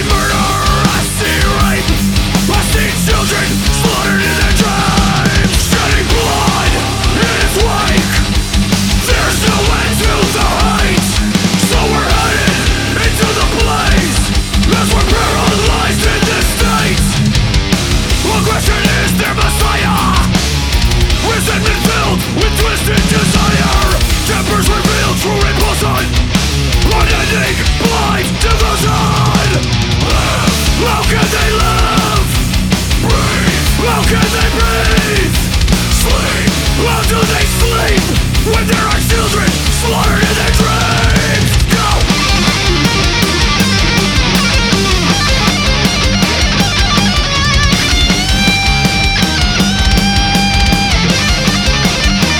murder, I see rape, I see children slaughtered in their dreams, shedding blood in its wake. There's no end to the hate, so we're headed into the blaze as we're paralyzed in this state. Aggression is their messiah, resentment filled with twisted desire, tempers revealed through impulsion, unending blind devotion. How can they live? Breathe. How can they breathe? Sleep. How do they sleep when there are children slaughtered in their dreams?